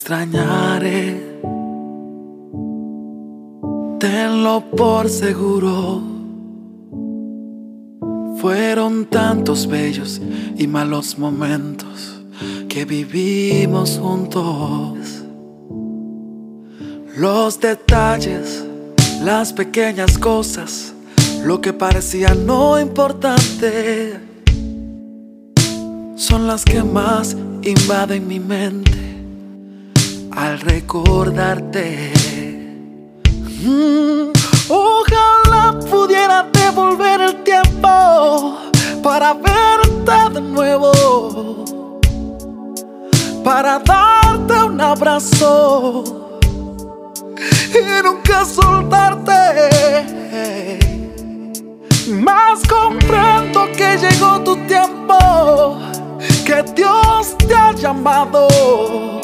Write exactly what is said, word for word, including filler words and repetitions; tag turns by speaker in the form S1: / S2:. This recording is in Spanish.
S1: Extrañaré, tenlo por seguro. Fueron tantos bellos y malos momentos que vivimos juntos. Los detalles, las pequeñas cosas, lo que parecía no importante, son las que más invaden mi mente al recordarte. mm, Ojalá pudiera devolver el tiempo para verte de nuevo, para darte un abrazo y nunca soltarte. Mas comprendo que llegó tu tiempo, que Dios te ha llamado